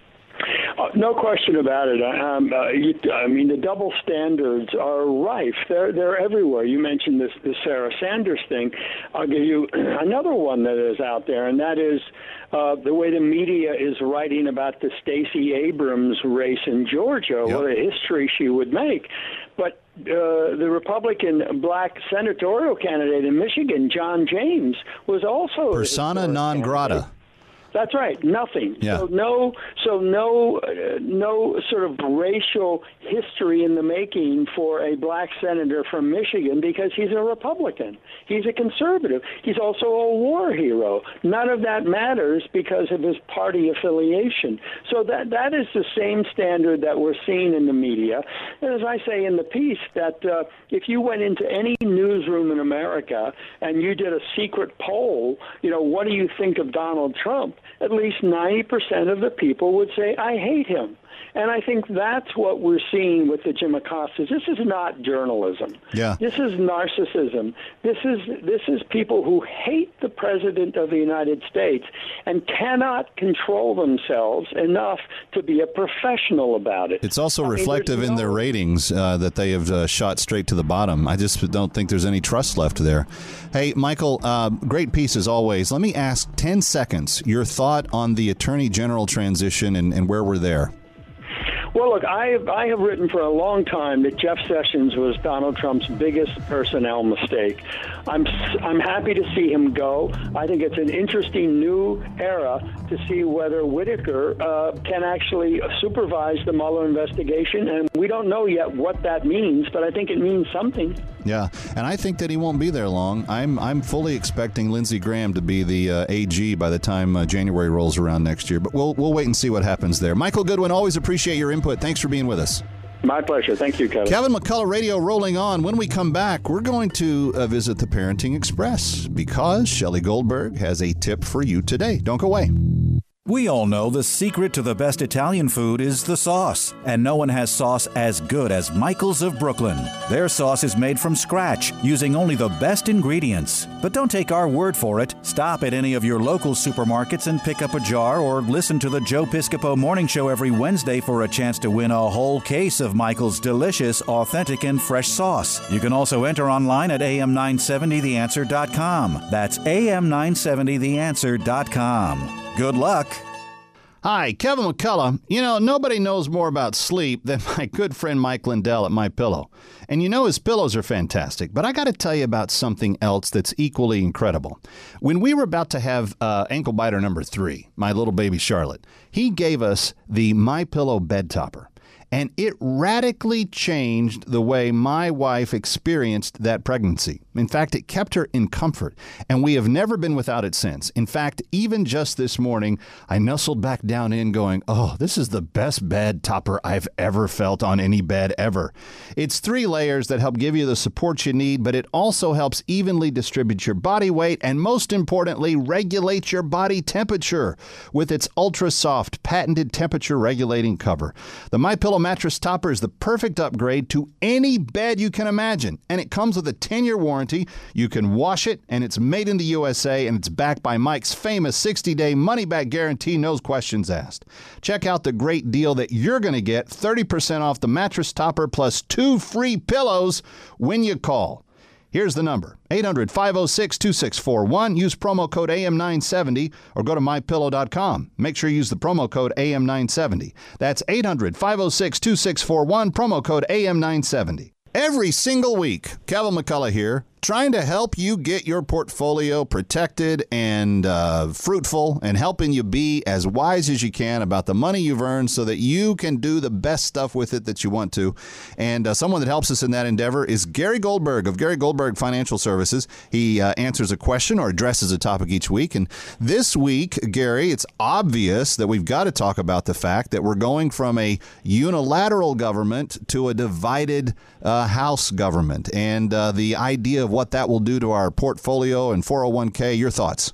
No question about it. Um, uh, you, I mean, the double standards are rife. They're they're everywhere. You mentioned this, this Sarah Sanders thing. I'll give you another one that is out there, and that is uh, the way the media is writing about the Stacey Abrams race in Georgia, yep. What a history she would make. But uh, the Republican black senatorial candidate in Michigan, John James, was also persona non grata. Candidate. That's right. Nothing. Yeah. So no. So no. Uh, no sort of racial history in the making for a black senator from Michigan because he's a Republican. He's a conservative. He's also a war hero. None of that matters because of his party affiliation. So that that is the same standard that we're seeing in the media. And as I say in the piece, that uh, if you went into any newsroom in America and you did a secret poll, you know, what do you think of Donald Trump? At least ninety percent of the people would say, I hate him. And I think that's what we're seeing with the Jim Acostas. This is not journalism. Yeah. This is narcissism. This is this is people who hate the President of the United States and cannot control themselves enough to be a professional about it. It's also I mean, reflective in no... their ratings uh, that they have uh, shot straight to the bottom. I just don't think there's any trust left there. Hey, Michael, uh, great piece as always. Let me ask, ten seconds, your thought on the Attorney General transition and, and where we're there. Well, look, I have, I have written for a long time that Jeff Sessions was Donald Trump's biggest personnel mistake. I'm I'm happy to see him go. I think it's an interesting new era to see whether Whitaker uh, can actually supervise the Mueller investigation, and we don't know yet what that means, but I think it means something. Yeah, and I think that he won't be there long. I'm I'm fully expecting Lindsey Graham to be the uh, A G by the time uh, January rolls around next year, but we'll we'll wait and see what happens there. Michael Goodwin, always appreciate your input. Thanks for being with us. My pleasure. Thank you, Kevin. Kevin McCullough Radio rolling on. When we come back, we're going to uh, visit the Parenting Express because Shelley Goldberg has a tip for you today. Don't go away. We all know the secret to the best Italian food is the sauce, and no one has sauce as good as Michael's of Brooklyn. Their sauce is made from scratch, using only the best ingredients. But don't take our word for it. Stop at any of your local supermarkets and pick up a jar, or listen to the Joe Piscopo Morning Show every Wednesday for a chance to win a whole case of Michael's delicious, authentic, and fresh sauce. You can also enter online at A M nine seventy the answer dot com. That's A M nine seventy the answer dot com. Good luck. Hi, Kevin McCullough. You know, nobody knows more about sleep than my good friend Mike Lindell at MyPillow. And you know his pillows are fantastic, but I got to tell you about something else that's equally incredible. When we were about to have uh, ankle biter number three, my little baby Charlotte, he gave us the MyPillow bed topper. And it radically changed the way my wife experienced that pregnancy. In fact, it kept her in comfort, and we have never been without it since. In fact, even just this morning, I nestled back down in going, oh, this is the best bed topper I've ever felt on any bed ever. It's three layers that help give you the support you need, but it also helps evenly distribute your body weight and, most importantly, regulate your body temperature with its ultra-soft, patented temperature-regulating cover. The MyPillow Mattress Topper is the perfect upgrade to any bed you can imagine, and it comes with a ten-year warranty. You can wash it, and it's made in the U S A, and it's backed by Mike's famous sixty-day money-back guarantee, no questions asked. Check out the great deal that you're going to get, thirty percent off the Mattress Topper plus two free pillows when you call. Here's the number, eight hundred, five oh six, two six four one. Use promo code A M nine seventy or go to my pillow dot com. Make sure you use the promo code A M nine seventy. That's eight hundred, five oh six, two six four one, promo code A M nine seventy. Every single week, Kevin McCullough here, trying to help you get your portfolio protected and uh, fruitful, and helping you be as wise as you can about the money you've earned so that you can do the best stuff with it that you want to. And uh, someone that helps us in that endeavor is Gary Goldberg of Gary Goldberg Financial Services. He uh, answers a question or addresses a topic each week. And this week, Gary, it's obvious that we've got to talk about the fact that we're going from a unilateral government to a divided uh, House government, and uh, the idea of what that will do to our portfolio and four oh one k. Your thoughts?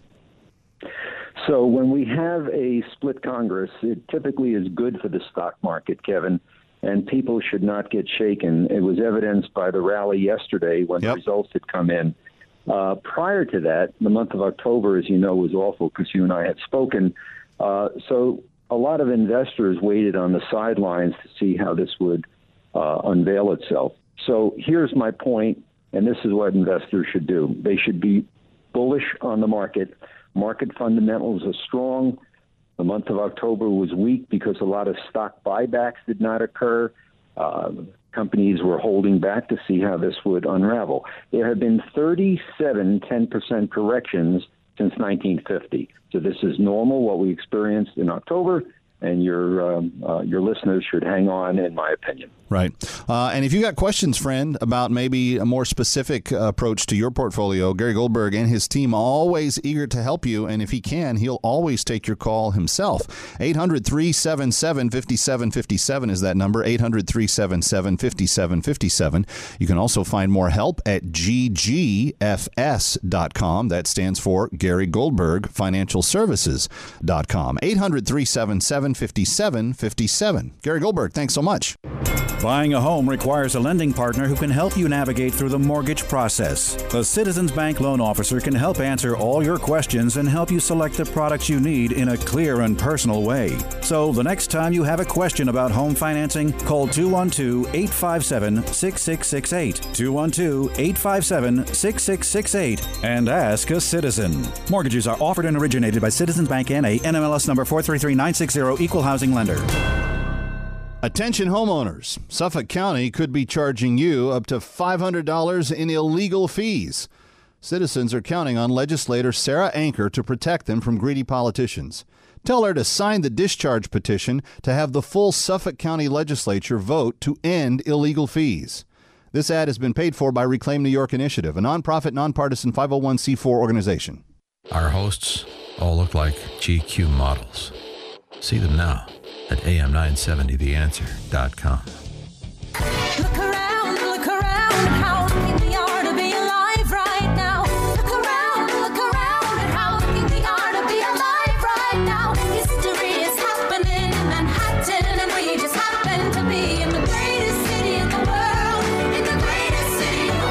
So when we have a split Congress, it typically is good for the stock market, Kevin, and people should not get shaken. It was evidenced by the rally yesterday when yep. the results had come in. Uh, prior to that, the month of October, as you know, was awful because you and I had spoken. Uh, so a lot of investors waited on the sidelines to see how this would uh, unveil itself. So here's my point. And this is what investors should do. They should be bullish on the market. Market fundamentals are strong. The month of October was weak because a lot of stock buybacks did not occur. Uh, companies were holding back to see how this would unravel. There have been thirty-seven ten percent corrections since nineteen fifty. So this is normal, what we experienced in October, and your um, uh, your listeners should hang on, in my opinion. Right. Uh, and if you got questions, friend, about maybe a more specific uh, approach to your portfolio, Gary Goldberg and his team are always eager to help you. And if he can, he'll always take your call himself. eight hundred, three seven seven, five seven five seven is that number, eight hundred, three seven seven, five seven five seven. You can also find more help at G G F S dot com. That stands for Gary Goldberg Financial Services dot com. eight hundred, three seven seven, five seven five seven. Gary Goldberg, thanks so much. Buying a home requires a lending partner who can help you navigate through the mortgage process. The Citizens Bank loan officer can help answer all your questions and help you select the products you need in a clear and personal way. So the next time you have a question about home financing, call two one two, eight five seven, six six six eight, two one two, eight five seven, six six six eight, and ask a citizen. Mortgages are offered and originated by Citizens Bank N A, N M L S number four three three nine six zero, Equal Housing Lender. Attention homeowners, Suffolk County could be charging you up to five hundred dollars in illegal fees. Citizens are counting on legislator Sarah Anker to protect them from greedy politicians. Tell her to sign the discharge petition to have the full Suffolk County legislature vote to end illegal fees. This ad has been paid for by Reclaim New York Initiative, a nonprofit, nonpartisan five oh one c four organization. Our hosts all look like G Q models. See them now at A M nine seventy the answer dot com. Look around, look around, how lucky we are to be alive right now. Look around, look around, how lucky we are to be alive right now. History is happening in Manhattan, and we just happen to be in the greatest city in the world, in the greatest city in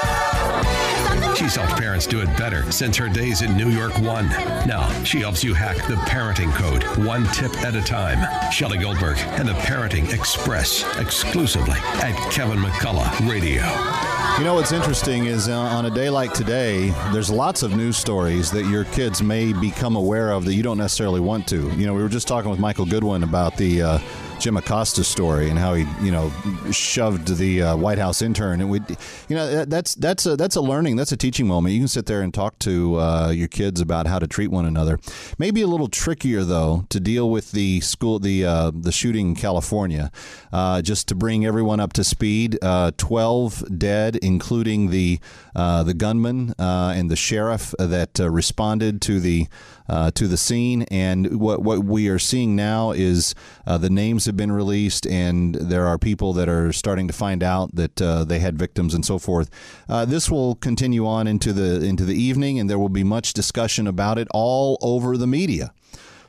the world. She helped parents do it better since her days in New York One. Now she helps you hack the parenting code one tip at a time. Shelley Goldberg and the Parenting Express exclusively at Kevin McCullough Radio. You know what's interesting is uh, on a day like today, there's lots of news stories that your kids may become aware of that you don't necessarily want to. You know, we were just talking with Michael Goodwin about the uh, Jim Acosta story and how he, you know, shoved the uh, White House intern. And we, you know, that's that's a that's a learning, that's a teaching moment. You can sit there and talk to uh, your kids about how to treat one another. Maybe a little trickier though to deal with the school, the uh, the shooting in California. Uh, just to bring everyone up to speed, uh, twelve dead, including the uh, the gunman uh, and the sheriff that uh, responded to the uh, to the scene. And what what we are seeing now is uh, the names have been released, and there are people that are starting to find out that uh, they had victims and so forth. Uh, this will continue on into the into the evening, and there will be much discussion about it all over the media.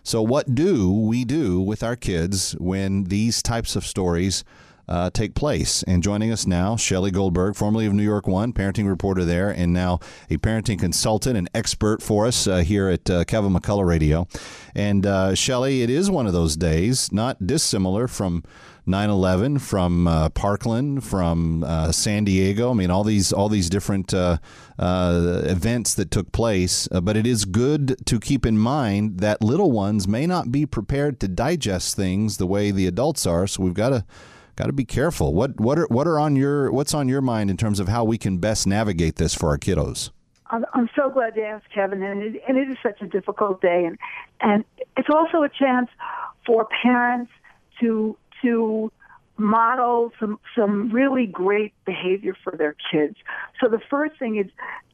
So what do we do with our kids when these types of stories uh, take place? And joining us now, Shelley Goldberg, formerly of New York One, parenting reporter there, and now a parenting consultant and expert for us uh, here at uh, Kevin McCullough Radio. And uh, Shelley, it is one of those days, not dissimilar from nine eleven, from uh, Parkland, from uh, San Diego. I mean, all these all these different uh, uh, events that took place. Uh, but it is good to keep in mind that little ones may not be prepared to digest things the way the adults are. So we've got to got to be careful. What what are what are on your what's on your mind in terms of how we can best navigate this for our kiddos? I'm, I'm so glad you asked, Kevin, and it, and it is such a difficult day, and and it's also a chance for parents to to model some some really great behavior for their kids. So the first thing is,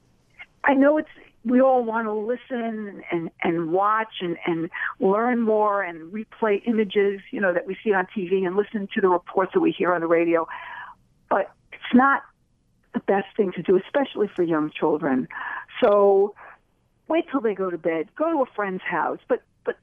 I know it's we all want to listen and and watch and and learn more and replay images, you know, that we see on T V and listen to the reports that we hear on the radio, but it's not the best thing to do, especially for young children. So wait till they go to bed, go to a friend's house, but but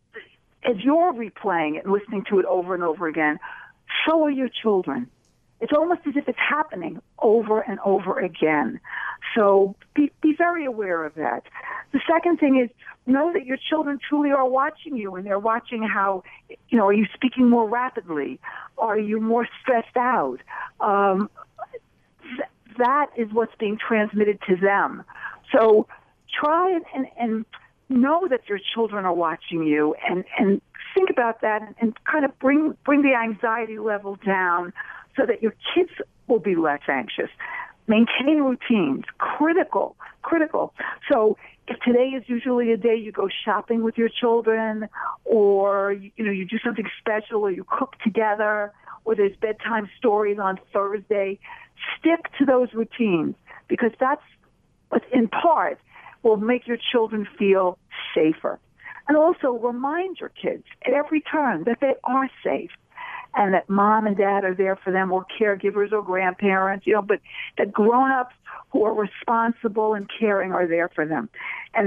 as you're replaying it and listening to it over and over again, so are your children. It's almost as if it's happening over and over again. So be, be very aware of that. The second thing is know that your children truly are watching you, and they're watching how, you know, are you speaking more rapidly? Are you more stressed out? Um, th- that is what's being transmitted to them. So try and, and, and know that your children are watching you, and, and think about that, and, and kind of bring bring the anxiety level down so that your kids will be less anxious. Maintain routines, critical, critical. So if today is usually a day you go shopping with your children, or you know you do something special, or you cook together, or there's bedtime stories on Thursday, stick to those routines, because that's what, in part, will make your children feel safer. And also remind your kids at every turn that they are safe, and that mom and dad are there for them, or caregivers or grandparents, you know, but that grown-ups who are responsible and caring are there for them. And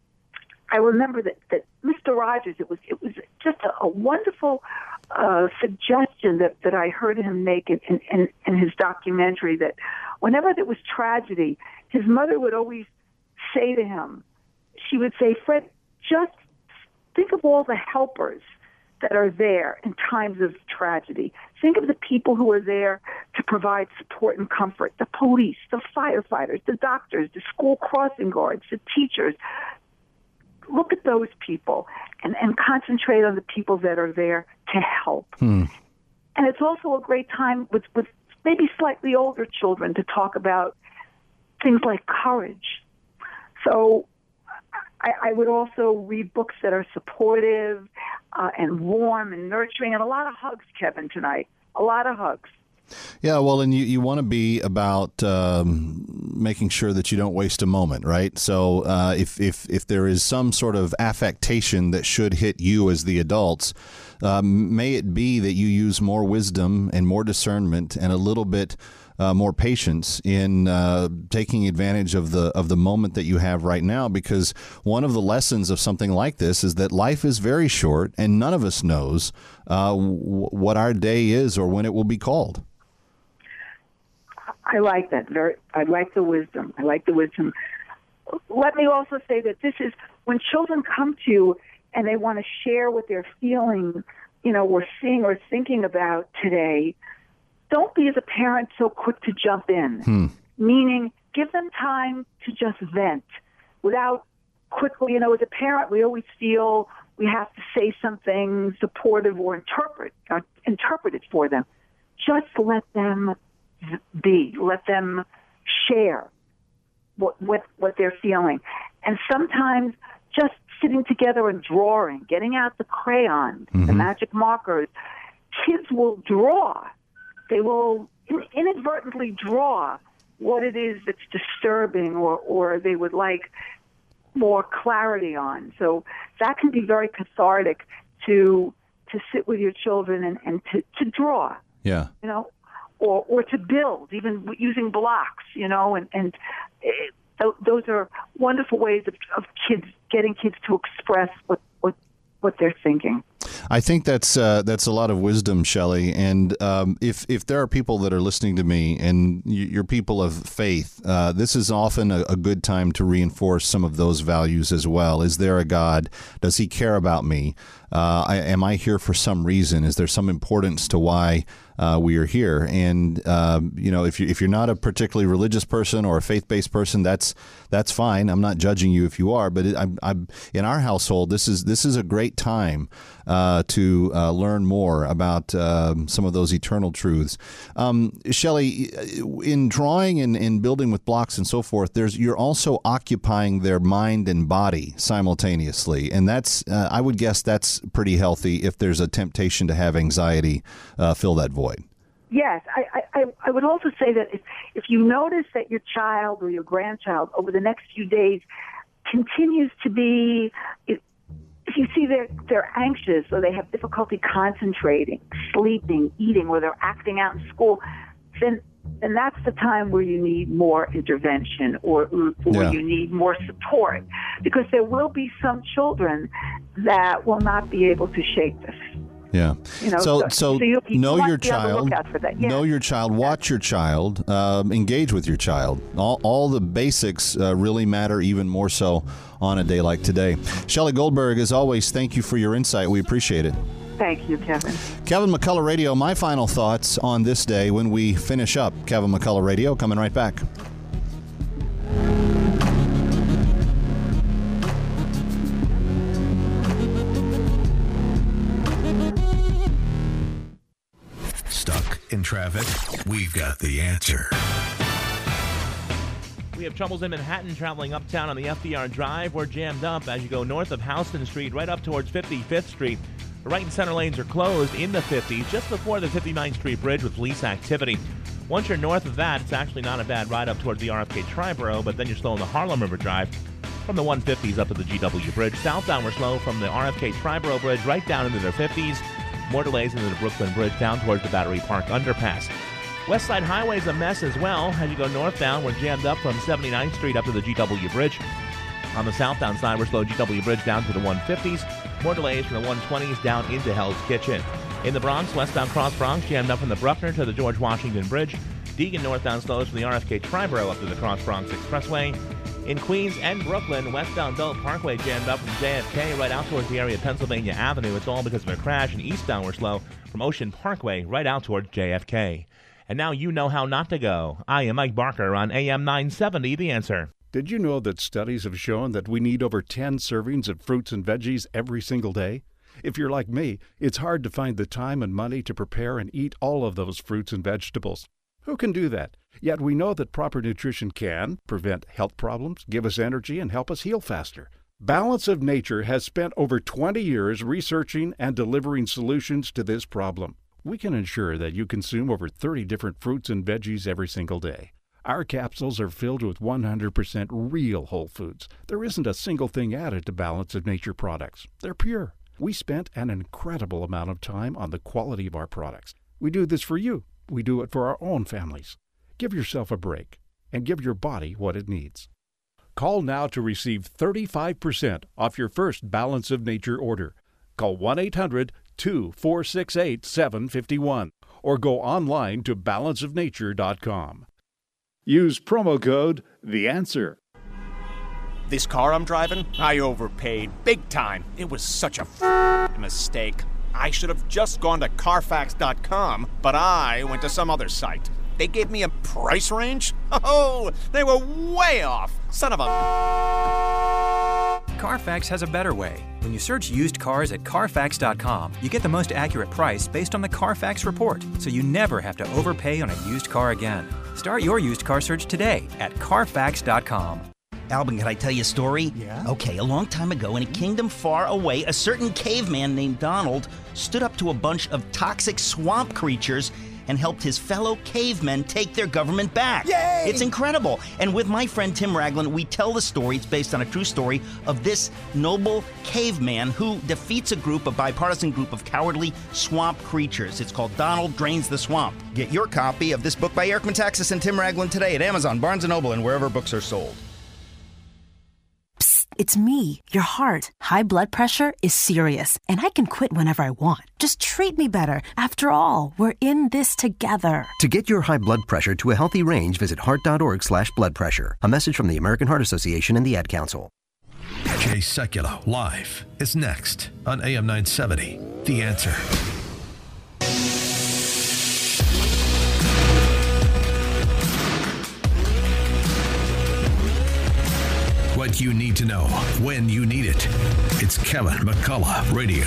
I remember that, that Mister Rogers, it was it was just a, a wonderful uh, suggestion that, that I heard him make in, in, in his documentary, that whenever there was tragedy, his mother would always say to him, she would say, Fred, just think of all the helpers that are there in times of tragedy. Think of the people who are there to provide support and comfort, the police, the firefighters, the doctors, the school crossing guards, the teachers. Look at those people and, and concentrate on the people that are there to help. Hmm. And it's also a great time with, with maybe slightly older children to talk about things like courage. So I, I would also read books that are supportive uh, and warm and nurturing, and a lot of hugs, Kevin, tonight. A lot of hugs. Yeah, well, and you, you want to be about um, making sure that you don't waste a moment, right? So uh, if, if, if there is some sort of affectation that should hit you as the adults, um, may it be that you use more wisdom and more discernment and a little bit Uh, more patience in uh, taking advantage of the of the moment that you have right now, because one of the lessons of something like this is that life is very short, and none of us knows uh, w- what our day is or when it will be called. I like that. Very. I like the wisdom. I like the wisdom. Let me also say that this is when children come to you and they want to share what they're feeling, you know, or seeing or thinking about today. Don't be, as a parent, so quick to jump in, hmm. meaning give them time to just vent without quickly, you know, as a parent, we always feel we have to say something supportive or interpret, or interpret it for them. Just let them be. Let them share what, what, what they're feeling. And sometimes just sitting together and drawing, getting out the crayons, mm-hmm. the magic markers, kids will draw. They will inadvertently draw what it is that's disturbing, or, or they would like more clarity on. So that can be very cathartic to to sit with your children and, and to, to draw. Yeah. You know, or or to build, even using blocks, you know, and, and it, th- those are wonderful ways of, of kids, getting kids to express what, what what they're thinking. I think that's uh, that's a lot of wisdom, Shelley. And um, if if there are people that are listening to me and you're people of faith, uh, this is often a, a good time to reinforce some of those values as well. Is there a God? Does he care about me? Uh, I, am I here for some reason? Is there some importance to why uh, we are here? And um, you know, if you if you're not a particularly religious person or a faith-based person, that's that's fine. I'm not judging you if you are, but it, I'm, I'm in our household. This is this is a great time uh, to uh, learn more about um, some of those eternal truths. Um, Shelley, in drawing and, and building with blocks and so forth, there's you're also occupying their mind and body simultaneously, and that's uh, I would guess that's pretty healthy if there's a temptation to have anxiety uh, fill that void. Yes, I, I, I would also say that if, if you notice that your child or your grandchild over the next few days continues to be, if, if you see they're, they're anxious or they have difficulty concentrating, sleeping, eating, or they're acting out in school, then then that's the time where you need more intervention or, or Yeah. you need more support, because there will be some children that will not be able to shake this. Yeah. You know, so, so- so, so you- you know want your to be on the child. lookout for that. Yeah. Know your child. Watch your child. Um, engage with your child. All, all the basics uh, really matter, even more so on a day like today. Shelley Goldberg, as always, thank you for your insight. We appreciate it. Thank you, Kevin. Kevin McCullough Radio. My final thoughts on this day when we finish up. Kevin McCullough Radio. Coming right back. Stuck in traffic? We've got the answer. We have troubles in Manhattan traveling uptown on the F D R Drive. We're jammed up as you go north of Houston Street right up towards fifty-fifth Street. The right and center lanes are closed in the fifties just before the fifty-ninth Street Bridge with police activity. Once you're north of that, it's actually not a bad ride up towards the R F K Triborough, but then you're slow on the Harlem River Drive from the one fifties up to the G W Bridge. Southbound, we're slow from the R F K Triborough Bridge right down into the fifties. More delays into the Brooklyn Bridge down towards the Battery Park Underpass. West Side Highway is a mess as well. As you go northbound, we're jammed up from seventy-ninth Street up to the G W Bridge. On the southbound side, we're slow G W Bridge down to the one fifties. More delays from the one twenties down into Hell's Kitchen. In the Bronx, westbound Cross Bronx, jammed up from the Bruckner to the George Washington Bridge. Deegan northbound slows from the R F K Triborough up to the Cross Bronx Expressway. In Queens and Brooklyn, westbound Belt Parkway jammed up from J F K right out towards the area of Pennsylvania Avenue. It's all because of a crash. And eastbound, we're slow from Ocean Parkway right out towards J F K. And now you know how not to go. I am Mike Barker on A M nine seventy, The Answer. Did you know that studies have shown that we need over ten servings of fruits and veggies every single day? If you're like me, it's hard to find the time and money to prepare and eat all of those fruits and vegetables. Who can do that? Yet we know that proper nutrition can prevent health problems, give us energy, and help us heal faster. Balance of Nature has spent over twenty years researching and delivering solutions to this problem. We can ensure that you consume over thirty different fruits and veggies every single day. Our capsules are filled with one hundred percent real whole foods. There isn't a single thing added to Balance of Nature products. They're pure. We spent an incredible amount of time on the quality of our products. We do this for you. We do it for our own families. Give yourself a break and give your body what it needs. Call now to receive thirty-five percent off your first Balance of Nature order. Call one eight hundred two four six eight seven five one or go online to balance of nature dot com. Use promo code The Answer. This car I'm driving, I overpaid big time. It was such a f- mistake. I should have just gone to Carfax dot com, but I went to some other site. They gave me a price range? Oh, they were way off. Son of a... Carfax has a better way. When you search used cars at Carfax dot com, you get the most accurate price based on the Carfax report, so you never have to overpay on a used car again. Start your used car search today at Carfax dot com. Albin, can I tell you a story? Yeah. Okay, a long time ago in a kingdom far away, a certain caveman named Donald stood up to a bunch of toxic swamp creatures and helped his fellow cavemen take their government back. Yay! It's incredible. And with my friend Tim Ragland, we tell the story, it's based on a true story, of this noble caveman who defeats a group, a bipartisan group of cowardly swamp creatures. It's called Donald Drains the Swamp. Get your copy of this book by Eric Metaxas and Tim Ragland today at Amazon, Barnes and Noble, and wherever books are sold. It's me, your heart. High blood pressure is serious, and I can quit whenever I want. Just treat me better. After all, we're in this together. To get your high blood pressure to a healthy range, visit heart.org slash blood pressure. A message from the American Heart Association and the Ad Council. Jay Sekulow live is next on A M nine seventy. The Answer. What you need to know when you need it. It's Kevin McCullough Radio.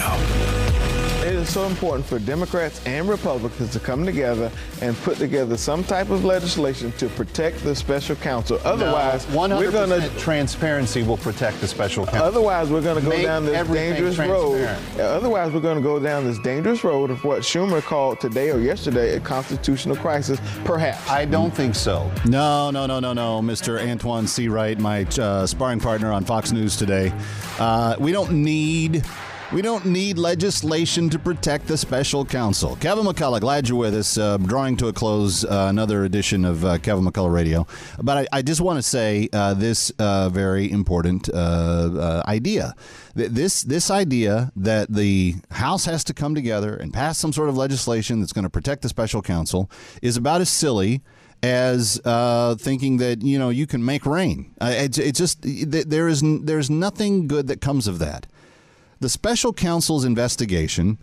It is so important for Democrats and Republicans to come together and put together some type of legislation to protect the special counsel. Otherwise, no, one hundred percent we're going to transparency will protect the special counsel. Otherwise, we're going to go Make down this dangerous road. Otherwise, we're going to go down this dangerous road of what Schumer called today or yesterday a constitutional crisis. Perhaps. I don't think so. No, no, no, no, no, Mister Antoine C. Wright, my uh, sparring partner on Fox News today. Uh, we don't need. We don't need legislation to protect the special counsel. Kevin McCullough, glad you're with us. Uh, drawing to a close uh, another edition of uh, Kevin McCullough Radio. But I, I just want to say uh, this uh, very important uh, uh, idea. This this idea that the House has to come together and pass some sort of legislation that's going to protect the special counsel is about as silly as uh, thinking that, you know, you can make rain. Uh, it, it just there is there's nothing good that comes of that. The special counsel's investigation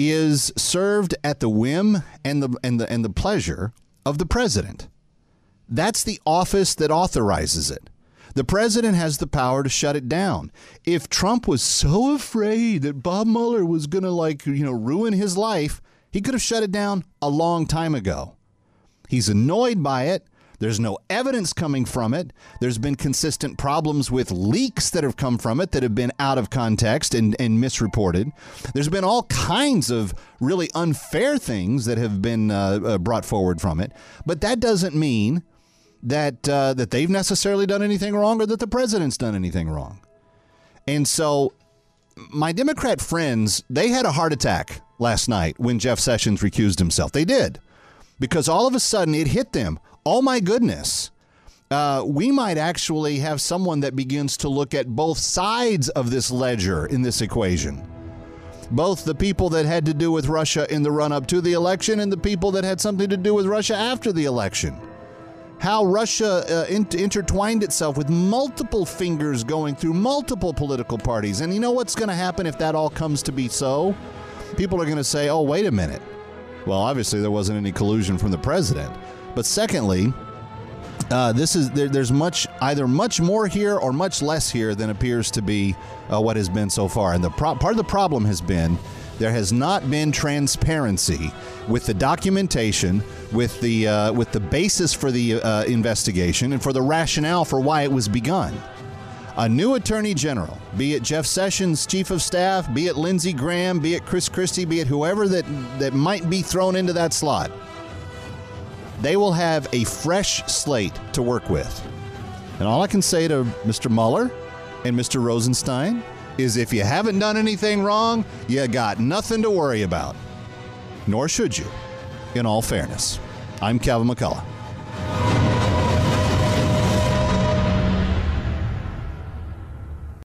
is served at the whim and the and the and the pleasure of the president. That's the office that authorizes it. The president has the power to shut it down. If Trump was so afraid that Bob Mueller was going to, like, you know, ruin his life, he could have shut it down a long time ago. He's annoyed by it. There's no evidence coming from it. There's been consistent problems with leaks that have come from it that have been out of context and, and misreported. There's been all kinds of really unfair things that have been uh, uh, brought forward from it. But that doesn't mean that uh, that they've necessarily done anything wrong or that the president's done anything wrong. And so my Democrat friends, they had a heart attack last night when Jeff Sessions recused himself. They did. Because all of a sudden it hit them. Oh, my goodness. Uh, we might actually have someone that begins to look at both sides of this ledger in this equation. Both the people that had to do with Russia in the run-up to the election and the people that had something to do with Russia after the election. How Russia uh, in- intertwined itself with multiple fingers going through multiple political parties. And you know what's going to happen if that all comes to be so? People are going to say, oh, wait a minute. Well, obviously there wasn't any collusion from the president. But secondly, uh, this is there, there's much either much more here or much less here than appears to be uh, what has been so far. And the pro- part of the problem has been there has not been transparency with the documentation, with the uh, with the basis for the uh, investigation, and for the rationale for why it was begun. A new attorney general, be it Jeff Sessions, chief of staff, be it Lindsey Graham, be it Chris Christie, be it whoever that, that might be thrown into that slot, they will have a fresh slate to work with. And all I can say to Mister Mueller and Mister Rosenstein is if you haven't done anything wrong, you got nothing to worry about. Nor should you, in all fairness. I'm Kevin McCullough.